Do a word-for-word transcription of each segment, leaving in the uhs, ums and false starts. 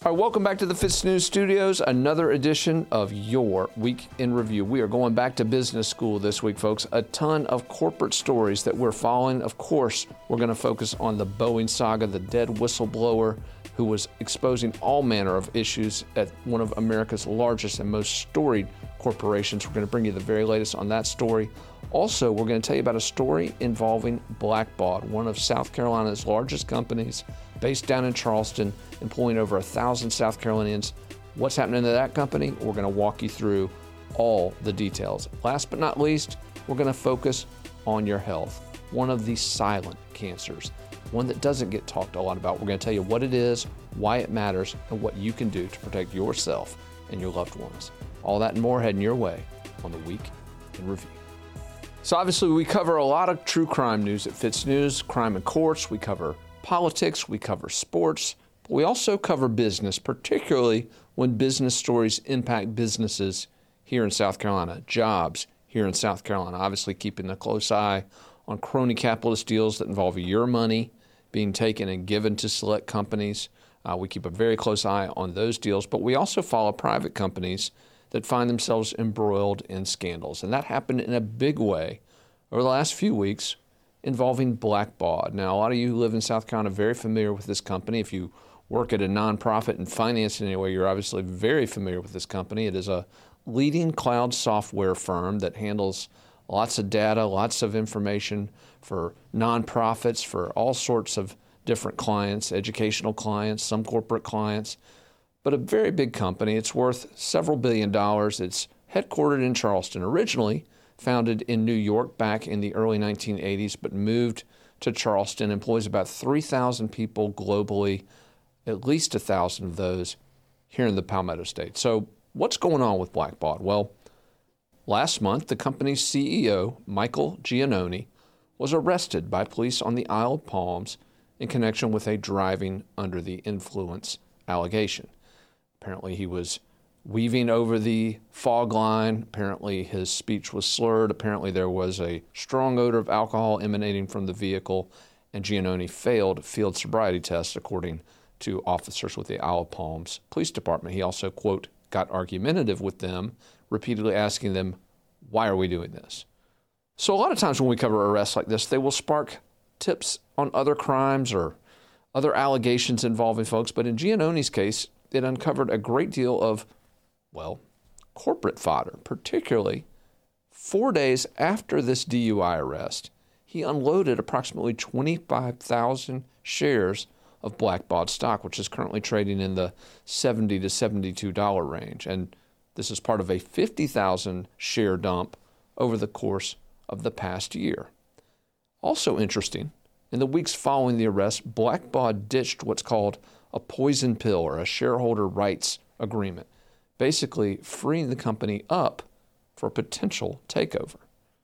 All right, welcome back to the Fitz News Studios, another edition of your Week in Review. We are going back to business school this week, folks. A ton of corporate stories that we're following. Of course, we're going to focus on the Boeing saga, the dead whistleblower who was exposing all manner of issues at one of America's largest and most storied corporations. We're going to bring you the very latest on that story. Also, we're going to tell you about a story involving Blackbaud, one of South Carolina's largest companies based down in Charleston, employing over a thousand South Carolinians. What's happening to that company? We're going to walk you through all the details. Last but not least, we're going to focus on your health, one of the silent cancers, one that doesn't get talked a lot about. We're going to tell you what it is, why it matters, and what you can do to protect yourself and your loved ones. All that and more heading your way on the Week in Review. So obviously we cover a lot of true crime news at Fitz News, crime in courts, we cover politics, we cover sports, but we also cover business, particularly when business stories impact businesses here in South Carolina, jobs here in South Carolina. Obviously keeping a close eye on crony capitalist deals that involve your money being taken and given to select companies. Uh, we keep a very close eye on those deals, but we also follow private companies that find themselves embroiled in scandals. And that happened in a big way over the last few weeks involving Blackbaud. Now, a lot of you who live in South Carolina are very familiar with this company. If you work at a nonprofit and finance in any way, you're obviously very familiar with this company. It is a leading cloud software firm that handles lots of data, lots of information for nonprofits, for all sorts of different clients, educational clients, some corporate clients, but a very big company. It's worth several billion dollars. It's headquartered in Charleston, originally founded in New York back in the early nineteen eighties, but moved to Charleston, employs about three thousand people globally, at least one thousand of those here in the Palmetto State. So what's going on with Blackbaud? Well, last month, the company's C E O, Michael Giannone, was arrested by police on the Isle of Palms in connection with a driving under the influence allegation. Apparently, he was weaving over the fog line. Apparently, his speech was slurred. Apparently, there was a strong odor of alcohol emanating from the vehicle, and Giannone failed field sobriety tests, according to officers with the Isle of Palms Police Department. He also, quote, got argumentative with them, repeatedly asking them, why are we doing this? So a lot of times when we cover arrests like this, they will spark tips on other crimes or other allegations involving folks. But in Giannone's case, it uncovered a great deal of, well, corporate fodder, particularly four days after this D U I arrest. He unloaded approximately twenty-five thousand shares of Blackbaud stock, which is currently trading in the seventy to seventy-two dollars range. And this is part of a fifty thousand share dump over the course of the past year. Also interesting, in the weeks following the arrest, Blackbaud ditched what's called a poison pill or a shareholder rights agreement, basically freeing the company up for a potential takeover.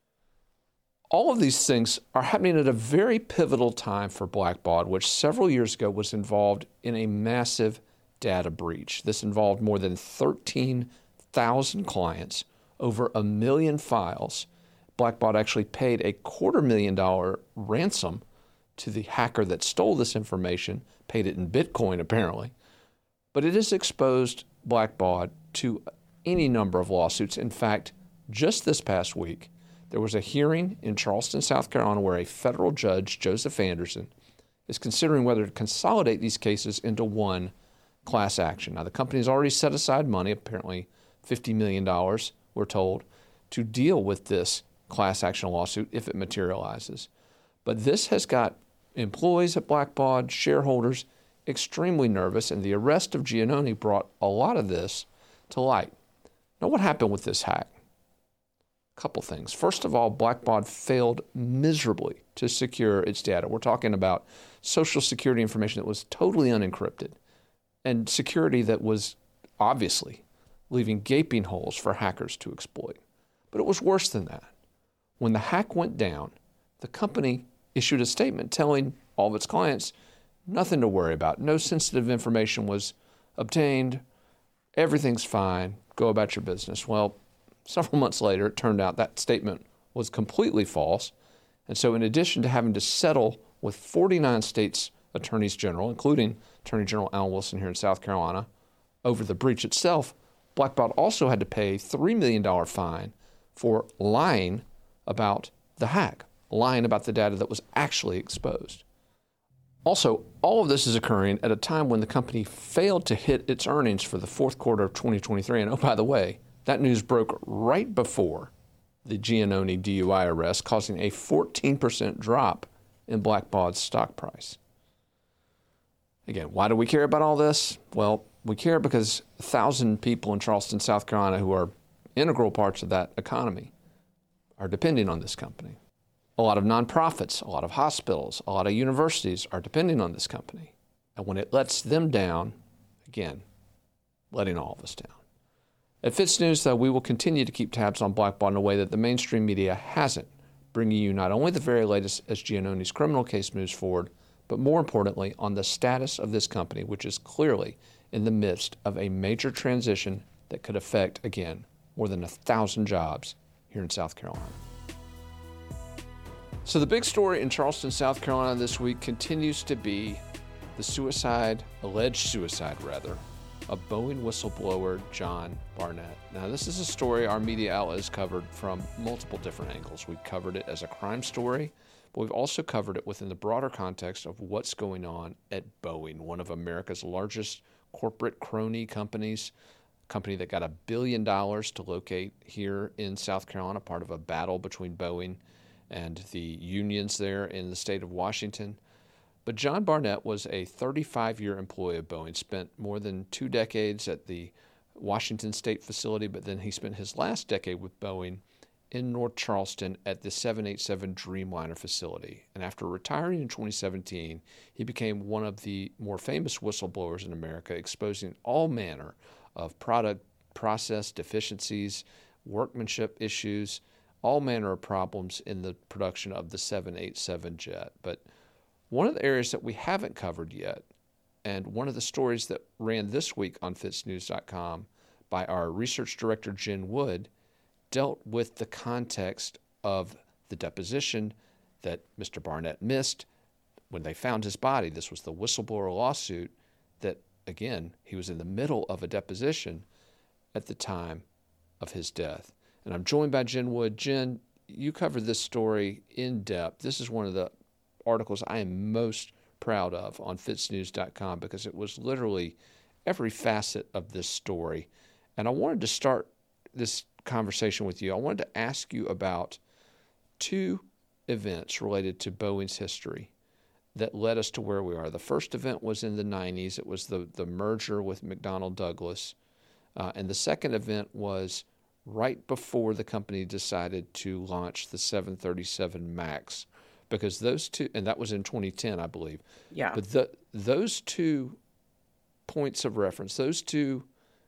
All of these things are happening at a very pivotal time for Blackbaud, which several years ago was involved in a massive data breach. This involved more than thirteen thousand clients, over a million files. Blackbaud actually paid a quarter million dollar ransom to the hacker that stole this information, paid it in Bitcoin apparently. But it has exposed Blackbaud to any number of lawsuits. In fact, just this past week, there was a hearing in Charleston, South Carolina, where a federal judge, Joseph Anderson, is considering whether to consolidate these cases into one class action. Now, the company has already set aside money, apparently fifty million dollars, we're told, to deal with this class action lawsuit if it materializes. But this has got employees at Blackbaud, shareholders, extremely nervous, and the arrest of Giannone brought a lot of this to light. Now, what happened with this hack? A couple things. First of all, Blackbaud failed miserably to secure its data. We're talking about Social Security information that was totally unencrypted and security that was obviously leaving gaping holes for hackers to exploit. But it was worse than that. When the hack went down, the company issued a statement telling all of its clients nothing to worry about. No sensitive information was obtained. Everything's fine. Go about your business. Well, several months later, it turned out that statement was completely false. And so in addition to having to settle with forty-nine states attorneys general, including Attorney General Alan Wilson here in South Carolina, over the breach itself, Blackbaud also had to pay a three million dollars fine for lying about the hack, lying about the data that was actually exposed. Also, all of this is occurring at a time when the company failed to hit its earnings for the fourth quarter of twenty twenty-three. And oh, by the way, that news broke right before the Giannone D U I arrest, causing a fourteen percent drop in Blackbaud's stock price. Again, why do we care about all this? Well, we care because a thousand people in Charleston, South Carolina, who are integral parts of that economy, are depending on this company. A lot of nonprofits, a lot of hospitals, a lot of universities are depending on this company. And when it lets them down, again, letting all of us down. At Fitz News, though, we will continue to keep tabs on Blackbaud in a way that the mainstream media hasn't, bringing you not only the very latest as Giannone's criminal case moves forward, but more importantly, on the status of this company, which is clearly in the midst of a major transition that could affect, again, more than a thousand jobs here in South Carolina. So the big story in Charleston, South Carolina this week continues to be the suicide, alleged suicide rather, of Boeing whistleblower John Barnett. Now, this is a story our media outlet has covered from multiple different angles. We've covered it as a crime story, but we've also covered it within the broader context of what's going on at Boeing, one of America's largest corporate crony companies, a company that got a billion dollars to locate here in South Carolina, part of a battle between Boeing and the unions there in the state of Washington. But John Barnett was a thirty-five-year employee of Boeing, spent more than two decades at the Washington State facility, but then he spent his last decade with Boeing in North Charleston at the seven eighty-seven Dreamliner facility. And after retiring in twenty seventeen, he became one of the more famous whistleblowers in America, exposing all manner of product process deficiencies, workmanship issues, all manner of problems in the production of the seven eighty-seven jet. But one of the areas that we haven't covered yet, and one of the stories that ran this week on fitz news dot com by our research director, Jen Wood, dealt with the context of the deposition that Mister Barnett missed when they found his body. This was the whistleblower lawsuit that, again, he was in the middle of a deposition at the time of his death. And I'm joined by Jen Wood. Jen, you covered this story in depth. This is one of the articles I am most proud of on fitz news dot com because it was literally every facet of this story. And I wanted to start this conversation with you. I wanted to ask you about two events related to Boeing's history that led us to where we are. The first event was in the nineties. It was the, the merger with McDonnell Douglas. Uh, and the second event was right before the company decided to launch the seven thirty-seven MAX, because those two, and that was in twenty ten, I believe. Yeah. But the, those two points of reference, those two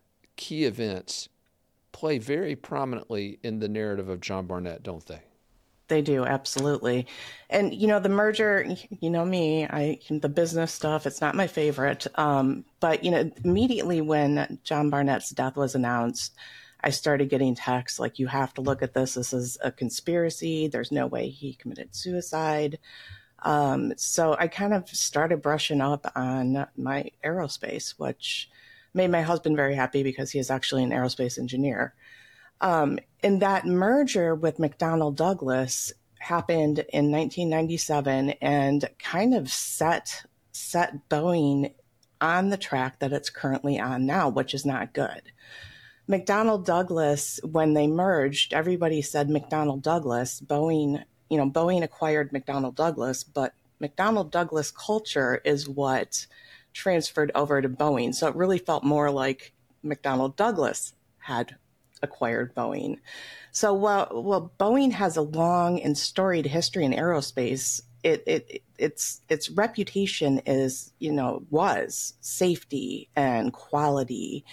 key events play very prominently in the narrative of John Barnett, don't they? They do, absolutely. And, you know, the merger, you know me, I the business stuff, it's not my favorite. Um, but, you know, immediately when John Barnett's death was announced, I started getting texts like, you have to look at this. This is a conspiracy. There's no way he committed suicide. Um, so I kind of started brushing up on my aerospace, which made my husband very happy because he is actually an aerospace engineer. Um, and that merger with McDonnell Douglas happened in nineteen ninety-seven and kind of set set Boeing on the track that it's currently on now, which is not good. McDonnell Douglas, when they merged, everybody said McDonnell Douglas. Boeing, you know, Boeing acquired McDonnell Douglas, but McDonnell Douglas culture is what transferred over to Boeing. So it really felt more like McDonnell Douglas had acquired Boeing. So while, while Boeing has a long and storied history in aerospace, it, it its its reputation is, you know, was safety and quality.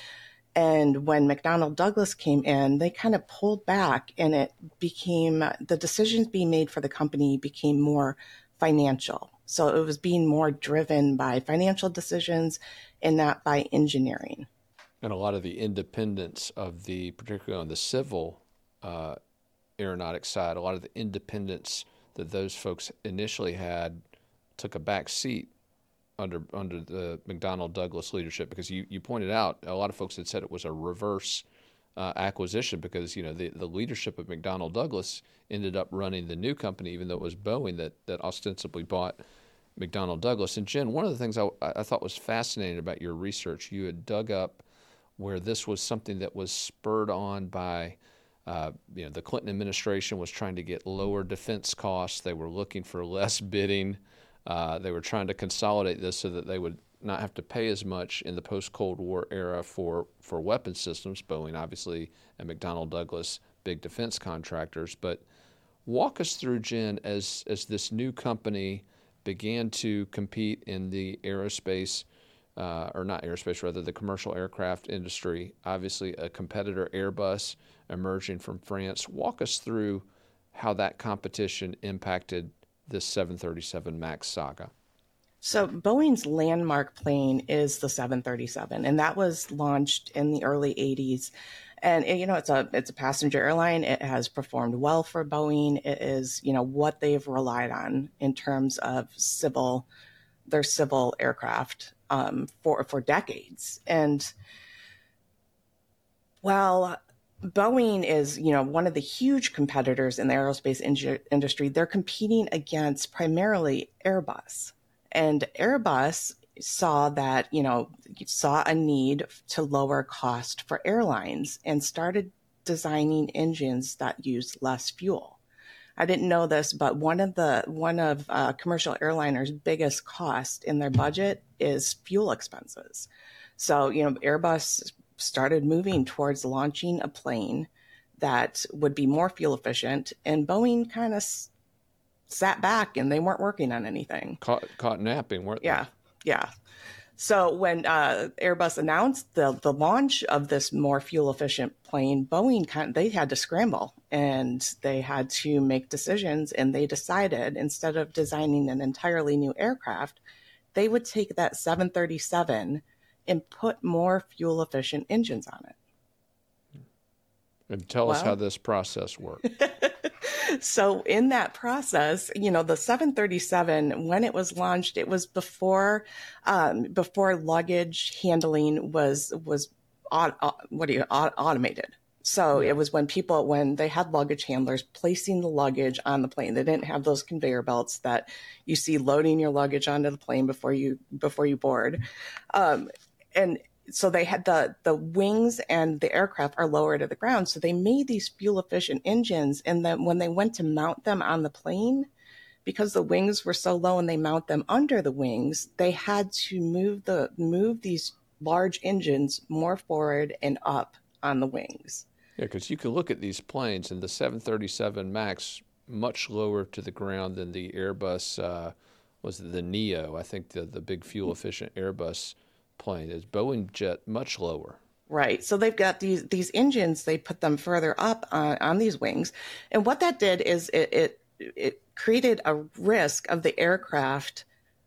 And when McDonnell Douglas came in, they kind of pulled back, and it became, the decisions being made for the company became more financial. So it was being more driven by financial decisions and not by engineering. And a lot of the independence of the, particularly on the civil uh, aeronautics side, a lot of the independence that those folks initially had took a back seat under under the McDonnell Douglas leadership? Because you, you pointed out a lot of folks had said it was a reverse uh, acquisition because you know the, the leadership of McDonnell Douglas ended up running the new company, even though it was Boeing that that ostensibly bought McDonnell Douglas. And Jen, one of the things I, I thought was fascinating about your research, you had dug up where this was something that was spurred on by Uh, you know, the Clinton administration was trying to get lower defense costs. They were looking for less bidding. Uh, they were trying to consolidate this so that they would not have to pay as much in the post-Cold War era for, for weapon systems. Boeing, obviously, and McDonnell Douglas, big defense contractors. But walk us through, Jen, as as this new company began to compete in the aerospace, uh, or not aerospace, rather the commercial aircraft industry. Obviously, a competitor, Airbus, emerging from France. Walk us through how that competition impacted this seven thirty-seven MAX saga. So Boeing's landmark plane is the seven thirty-seven, and that was launched in the early eighties. And you know, it's a it's a passenger airline. It has performed well for Boeing. It is, you know, what they've relied on in terms of civil, their civil aircraft um, for for decades. And while Boeing is, you know, one of the huge competitors in the aerospace in- industry, they're competing against primarily Airbus. And Airbus saw that, you know, saw a need to lower cost for airlines and started designing engines that use less fuel. I didn't know this, but one of the one of uh, commercial airliners' biggest cost in their budget is fuel expenses. So, you know, Airbus started moving towards launching a plane that would be more fuel efficient, and Boeing kind of s- sat back and they weren't working on anything. Caught, caught napping, weren't Yeah, they? yeah. So when uh, Airbus announced the the launch of this more fuel efficient plane, Boeing kind of, they had to scramble and they had to make decisions, and they decided instead of designing an entirely new aircraft, they would take that seven thirty-seven and put more fuel efficient engines on it. And tell well, us how this process worked. So in that process, you know, the seven thirty-seven, when it was launched, it was before um, before luggage handling was was uh, what do you uh, automated. So yeah. It was when people when they had luggage handlers placing the luggage on the plane. They didn't have those conveyor belts that you see loading your luggage onto the plane before you before you board. Um, and so they had the, the wings and the aircraft are lower to the ground. So they made these fuel efficient engines. And then when they went to mount them on the plane, because the wings were so low and they mount them under the wings, they had to move the move these large engines more forward and up on the wings. Yeah, because you can look at these planes, and the seven thirty-seven MAX much lower to the ground than the Airbus, uh, was it the Neo? I think the, the big fuel efficient Airbus plane is Boeing jet much lower. Right. So they've got these these engines, they put them further up on, on these wings. And what that did is it, it it created a risk of the aircraft,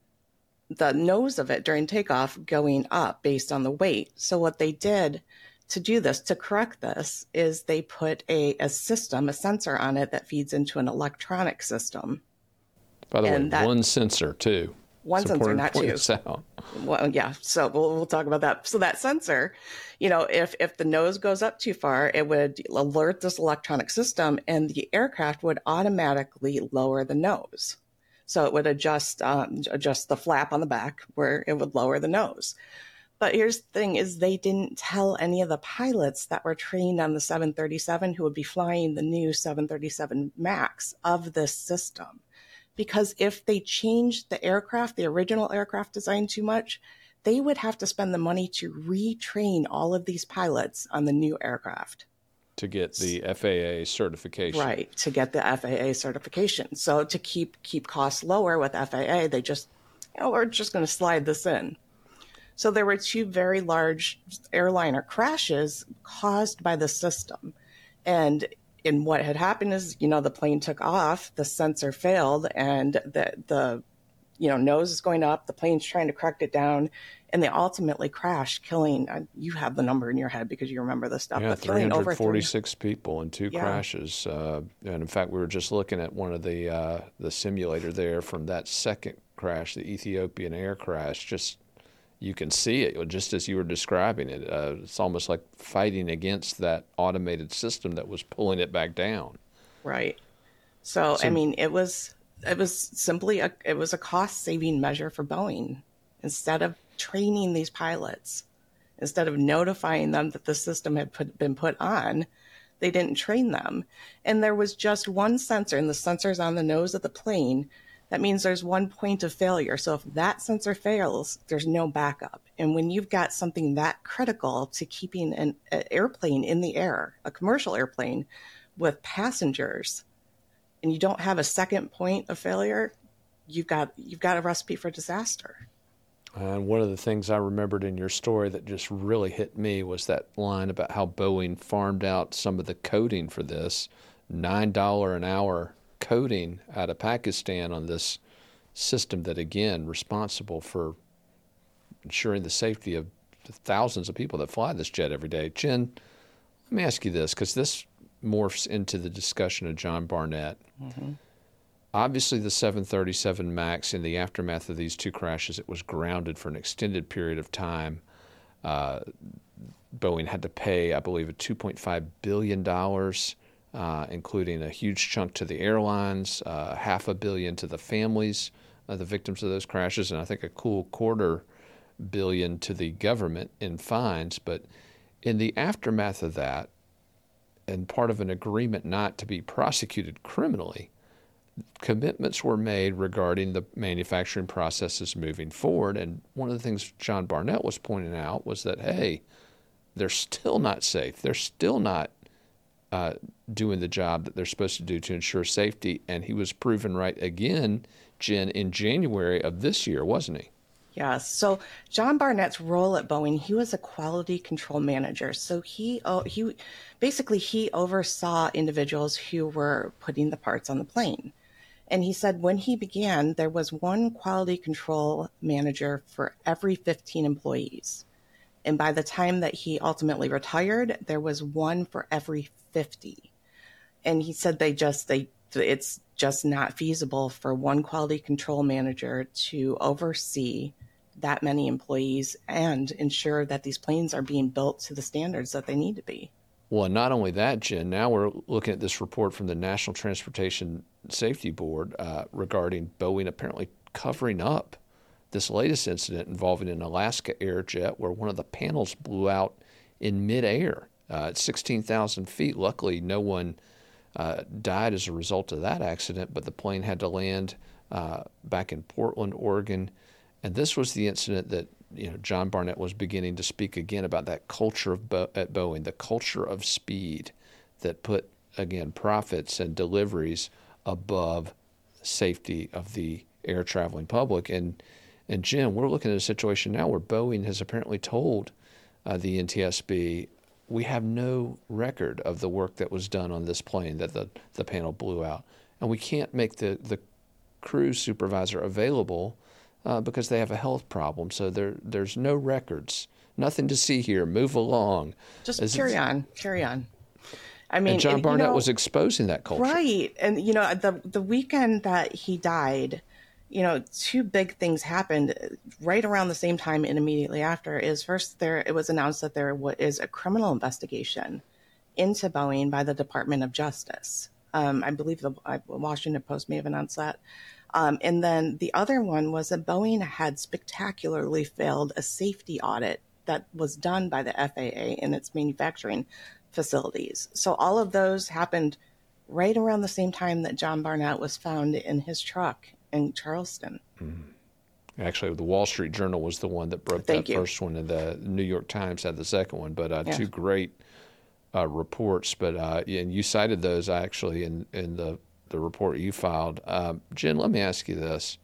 the nose of it during takeoff going up based on the weight. So what they did to do this, to correct this, is they put a, a system, a sensor on it that feeds into an electronic system. By the and way, that, one sensor too. One it's sensor, not two. Well, yeah. So we'll, we'll talk about that. So that sensor, you know, if, if the nose goes up too far, it would alert this electronic system and the aircraft would automatically lower the nose. So it would adjust, um, adjust the flap on the back where it would lower the nose. But here's the thing is they didn't tell any of the pilots that were trained on the seven thirty-seven who would be flying the new seven thirty-seven MAX of this system. Because if they changed the aircraft, the original aircraft design too much, they would have to spend the money to retrain all of these pilots on the new aircraft. To get the F A A certification. Right, to get the F A A certification. So to keep keep costs lower with F A A, they just, you know, we're just going to slide this in. So there were two very large airliner crashes caused by the system. And And what had happened is, you know, the plane took off, the sensor failed, and the, the, you know, nose is going up, the plane's trying to correct it down, And they ultimately crashed, killing, uh, you have the number in your head because you remember this stuff, yeah, but killing over forty-six people in two yeah. crashes. Uh, and in fact, we were just looking at one of the uh, the simulator there from that second crash, the Ethiopian air crash. Just you can see it, just as you were describing it. Uh, it's almost like fighting against that automated system that was pulling it back down. Right. So, so I mean, it was it was simply a it was a cost saving measure for Boeing. Instead of training these pilots, instead of notifying them that the system had put, been put on, they didn't train them. And there was just one sensor, and the sensor's on the nose of the plane. That means there's one point of failure. So if that sensor fails, there's no backup. And when you've got something that critical to keeping an, an airplane in the air, a commercial airplane with passengers, and you don't have a second point of failure, you've got you've got a recipe for disaster. And one of the things I remembered in your story that just really hit me was that line about how Boeing farmed out some of the coding for this, nine dollars an hour coding out of Pakistan on this system that, again, responsible for ensuring the safety of the thousands of people that fly this jet every day. Jen, let me ask you this, because this morphs into the discussion of John Barnett. Mm-hmm. Obviously, the seven thirty-seven MAX, in the aftermath of these two crashes, it was grounded for an extended period of time. Uh, Boeing had to pay, I believe, a two point five billion dollars, uh, including a huge chunk to the airlines, uh, half a billion to the families of the victims of those crashes, and I think a cool quarter billion to the government in fines. But in the aftermath of that, and part of an agreement not to be prosecuted criminally, commitments were made regarding the manufacturing processes moving forward. And one of the things John Barnett was pointing out was that, hey, they're still not safe. They're still not uh, doing the job that they're supposed to do to ensure safety. And he was proven right again, Jen, in January of this year, wasn't he? Yes. So John Barnett's role at Boeing, he was a quality control manager. So he oh, he basically he oversaw individuals who were putting the parts on the plane. And he said when he began, there was one quality control manager for every fifteen employees. And by the time that he ultimately retired, there was one for every fifty. And he said they just, they it's just not feasible for one quality control manager to oversee that many employees and ensure that these planes are being built to the standards that they need to be. Well, not only that, Jen, now we're looking at this report from the National Transportation Safety Board uh, regarding Boeing apparently covering up this latest incident involving an Alaska Airjet where one of the panels blew out in midair uh, at sixteen thousand feet. Luckily, no one uh, died as a result of that accident, but the plane had to land uh, back in Portland, Oregon. And this was the incident that, you know, John Barnett was beginning to speak again about, that culture of Bo- at Boeing, the culture of speed that put, again, profits and deliveries above safety of the air traveling public. And, and Jim, we're looking at a situation now where Boeing has apparently told uh, the N T S B, we have no record of the work that was done on this plane that the, the panel blew out. And we can't make the, the crew supervisor available Uh, because they have a health problem. So there, there's no records, nothing to see here. Move along. Just As carry on, carry on. I mean, and John and, Barnett you know, was exposing that culture. Right. And, you know, the, the weekend that he died, you know, two big things happened right around the same time and immediately after. Is first, there it was announced that there is a criminal investigation into Boeing by the Department of Justice. Um, I believe the Washington Post may have announced that. Um, and then the other one was that Boeing had spectacularly failed a safety audit that was done by the F A A in its manufacturing facilities. So all of those happened right around the same time that John Barnett was found in his truck in Charleston. Mm-hmm. Actually, the Wall Street Journal was the one that broke Thank that you. first one, and the New York Times had the second one. But uh, Yeah. two great uh, reports. But uh, and you cited those actually in, in the the report you filed. Um, Jen, let me ask you this.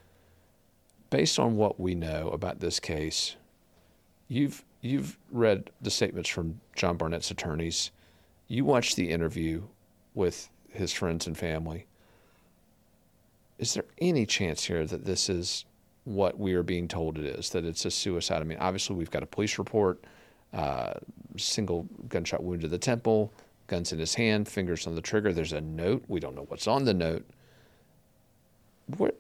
Based on what we know about this case, you've you've read the statements from John Barnett's attorneys. You watched the interview with his friends and family. Is there any chance here that this is what we are being told it is, that it's a suicide. I mean, obviously we've got a police report, uh, single gunshot wound to the temple, guns in his hand, fingers on the trigger. There's a note. We don't know what's on the note. What,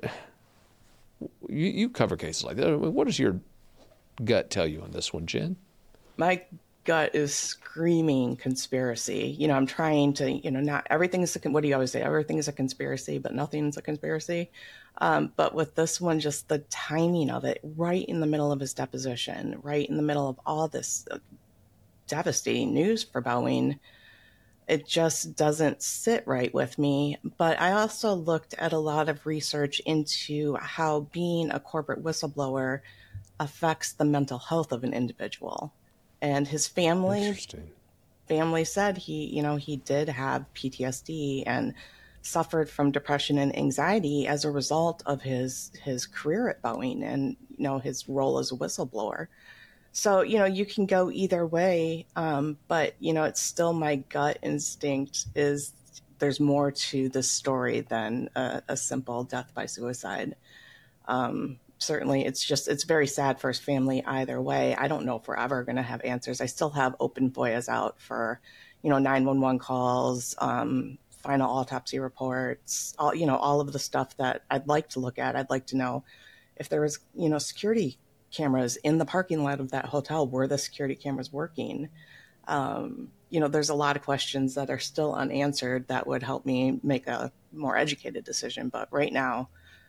you, you cover cases like that. What does your gut tell you on this one, Jen? My gut is screaming conspiracy. You know, I'm trying to, you know, not everything is, a, what do you always say? Everything is a conspiracy, but nothing's a conspiracy. Um, but with this one, just the timing of it, right in the middle of his deposition, right in the middle of all this uh, devastating news for Boeing, it just doesn't sit right with me. But I also looked at a lot of research into how being a corporate whistleblower affects the mental health of an individual. And his family family said he, you know, he did have P T S D and suffered from depression and anxiety as a result of his his career at Boeing and, you know, his role as a whistleblower. So, you know, you can go either way, um, but, you know, it's still my gut instinct is there's more to this story than a, a simple death by suicide. Um, certainly, it's just, it's very sad for his family either way. I don't know if we're ever going to have answers. I still have open F O I As out for, you know, nine one one calls, um, final autopsy reports, all, you know, all of the stuff that I'd like to look at. I'd like to know if there was, you know, security cameras in the parking lot of that hotel. Were the security cameras working? Um, you know, there's a lot of questions that are still unanswered that would help me make a more educated decision. But right now,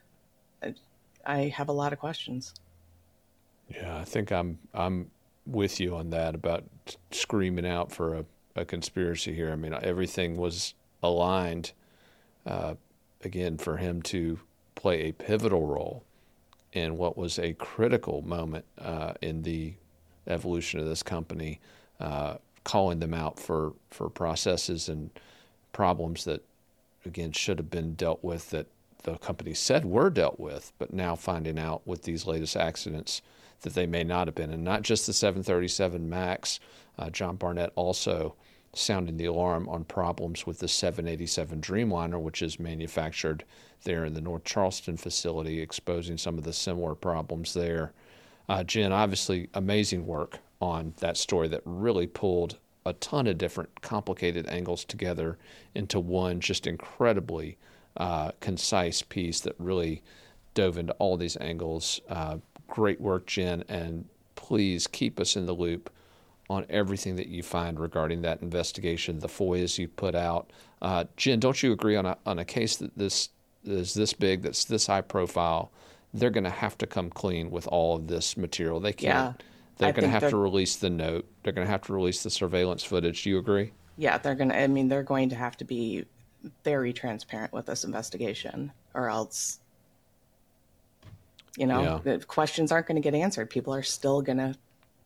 I, I have a lot of questions. Yeah, I think I'm I'm with you on that about screaming out for a, a conspiracy here. I mean, everything was aligned, uh, again, for him to play a pivotal role in what was a critical moment uh, in the evolution of this company, uh, calling them out for, for processes and problems that, again, should have been dealt with, that the company said were dealt with, but now finding out with these latest accidents that they may not have been. And not just the seven thirty-seven MAX, uh, John Barnett also sounding the alarm on problems with the seven eighty-seven Dreamliner, which is manufactured there in the North Charleston facility, exposing some of the similar problems there. Uh, Jen, obviously amazing work on that story that really pulled a ton of different complicated angles together into one just incredibly uh, concise piece that really dove into all these angles. Uh, great work, Jen, and please keep us in the loop on everything that you find regarding that investigation, the F O I As you put out. Uh, Jen, don't you agree on a on a case that this is this big, that's this high profile, they're going to have to come clean with all of this material? They can't. Yeah, they're going to have to release the note. They're going to have to release the surveillance footage. Do you agree? Yeah, they're going to. I mean, they're going to have to be very transparent with this investigation, or else, you know, yeah. the questions aren't going to get answered. People are still going to.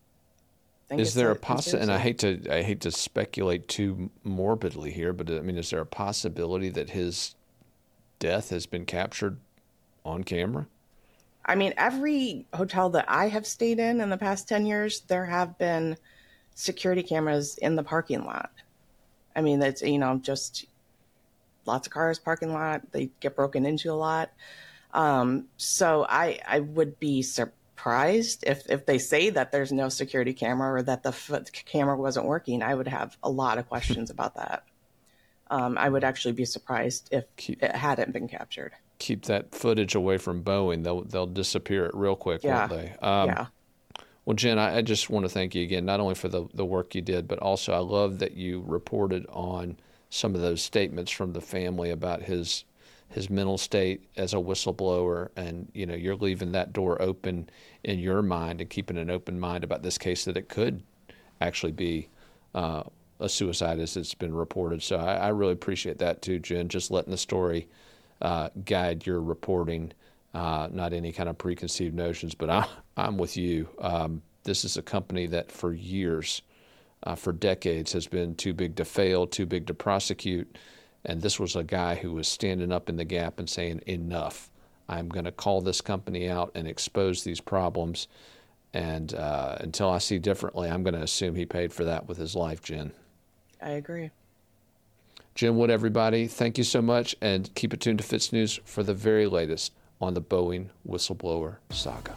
Is there a possibility, and I hate to I hate to speculate too morbidly here, but I mean, is there a possibility that his death has been captured on camera? I mean, every hotel that I have stayed in in the past ten years, there have been security cameras in the parking lot. I mean, it's, you know, just lots of cars, parking lot. They get broken into a lot. Um, so I, I would be surprised if, if they say that there's no security camera or that the f- camera wasn't working. I would have a lot of questions about that. Um, I would actually be surprised if keep, it hadn't been captured. Keep that footage away from Boeing. They'll they'll disappear it real quick, yeah. won't they? Um, yeah. Well, Jen, I, I just want to thank you again, not only for the, the work you did, but also I love that you reported on some of those statements from the family about his his mental state as a whistleblower, and you know, you're leaving that door open in your mind and keeping an open mind about this case, that it could actually be uh, a suicide as it's been reported. So I, I really appreciate that too, Jen, just letting the story uh, guide your reporting, uh, not any kind of preconceived notions. But I, I'm with you. Um, this is a company that for years, uh, for decades, has been too big to fail, too big to prosecute. And this was a guy who was standing up in the gap and saying, enough. I'm going to call this company out and expose these problems. And uh, until I see differently, I'm going to assume he paid for that with his life, Jen. I agree. Jen Wood, everybody, thank you so much, and keep it tuned to Fitz News for the very latest on the Boeing whistleblower saga.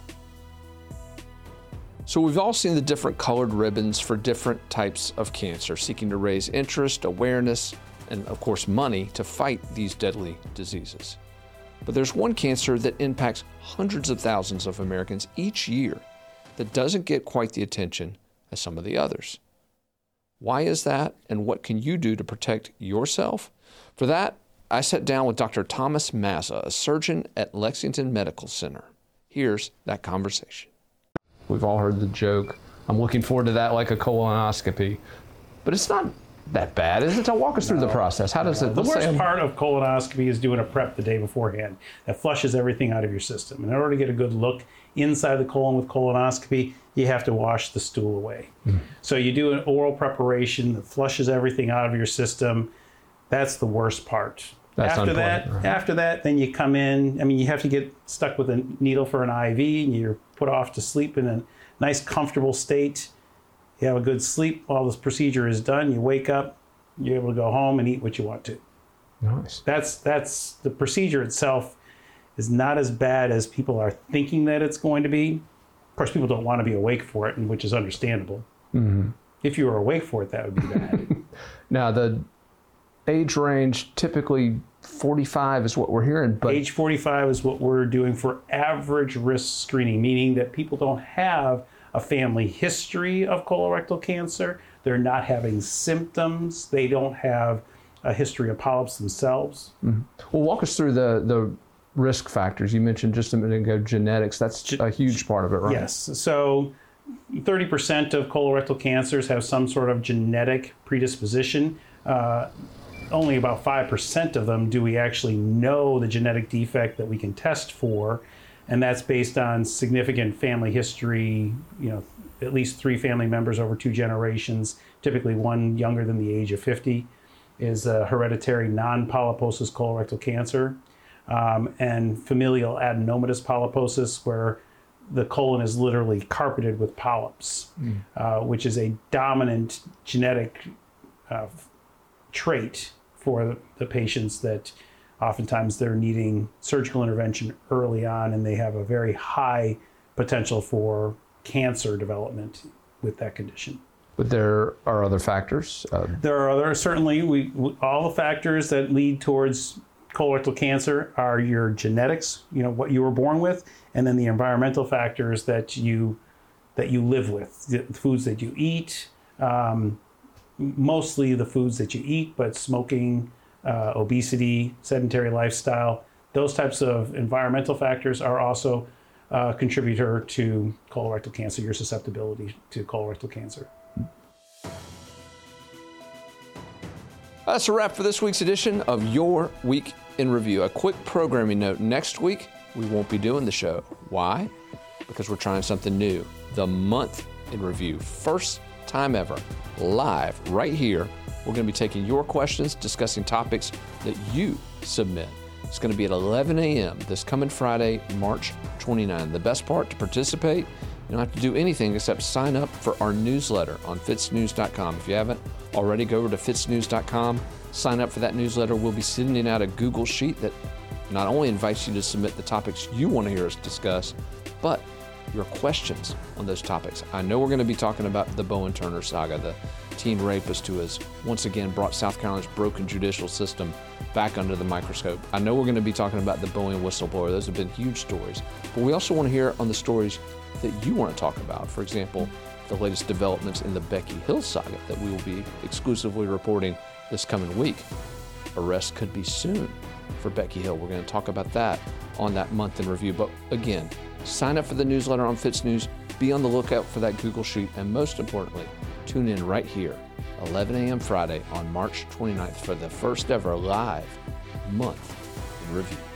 So we've all seen the different colored ribbons for different types of cancer, seeking to raise interest, awareness, and of course money to fight these deadly diseases. But there's one cancer that impacts hundreds of thousands of Americans each year that doesn't get quite the attention as some of the others. Why is that, and what can you do to protect yourself? For that, I sat down with Doctor Thomas Mazza, a surgeon at Lexington Medical Center. Here's that conversation. We've all heard the joke, I'm looking forward to that like a colonoscopy. But it's not that bad, is it? So walk us through no, the process. How does no. it... The worst part of colonoscopy is doing a prep the day beforehand. That flushes everything out of your system. And in order to get a good look inside the colon with colonoscopy, you have to wash the stool away. Mm. So you do an oral preparation that flushes everything out of your system. That's the worst part. That's after that, right. after that, then you come in. I mean, you have to get stuck with a needle for an I V, and you're put off to sleep in a nice, comfortable state. You have a good sleep while this procedure is done. You wake up, you're able to go home and eat what you want to. Nice. That's that's the procedure itself is not as bad as people are thinking that it's going to be. Of course, people don't want to be awake for it, and which is understandable. Mm-hmm. If you were awake for it, that would be bad. Now, the age range, typically forty-five is what we're hearing. But age forty-five is what we're doing for average risk screening, meaning that people don't have a family history of colorectal cancer. They're not having symptoms. They don't have a history of polyps themselves. Mm-hmm. Well, walk us through the, the risk factors. You mentioned just a minute ago genetics. That's Ge- a huge part of it, right? Yes. So thirty percent of colorectal cancers have some sort of genetic predisposition. Uh, only about five percent of them do we actually know the genetic defect that we can test for. And that's based on significant family history, you know, at least three family members over two generations, typically one younger than the age of fifty, is a hereditary non-polyposis colorectal cancer, um, and familial adenomatous polyposis, where the colon is literally carpeted with polyps, mm. uh, which is a dominant genetic uh, trait for the patients that oftentimes they're needing surgical intervention early on, and they have a very high potential for cancer development with that condition. But there are other factors? Uh... There are other, certainly, we, we all the factors that lead towards colorectal cancer are your genetics, you know, what you were born with, and then the environmental factors that you that you live with, the foods that you eat, um, mostly the foods that you eat, but smoking, uh, obesity, sedentary lifestyle, those types of environmental factors are also a contributor to colorectal cancer, your susceptibility to colorectal cancer. That's a wrap for this week's edition of Your Week in Review. A quick programming note. Next week, we won't be doing the show. Why? Because we're trying something new. The Month in Review. First time ever. Live right here. We're going to be taking your questions, discussing topics that you submit. It's going to be at eleven a.m. this coming Friday, March twenty-ninth. The best part, to participate, you don't have to do anything except sign up for our newsletter on fitz news dot com. If you haven't already, go over to fitz news dot com, sign up for that newsletter. We'll be sending out a Google Sheet that not only invites you to submit the topics you want to hear us discuss, but your questions on those topics. I know we're going to be talking about the Bowen Turner saga, the teen rapist who has once again brought South Carolina's broken judicial system back under the microscope. I know we're going to be talking about the Boeing whistleblower. Those have been huge stories. But we also want to hear on the stories that you want to talk about. For example, the latest developments in the Becky Hill saga that we will be exclusively reporting this coming week. Arrest could be soon for Becky Hill. We're going to talk about that on that Month in Review. But again, sign up for the newsletter on Fitz News. Be on the lookout for that Google Sheet. And most importantly, tune in right here, eleven a.m. Friday on March twenty-ninth for the first ever live Month in Review.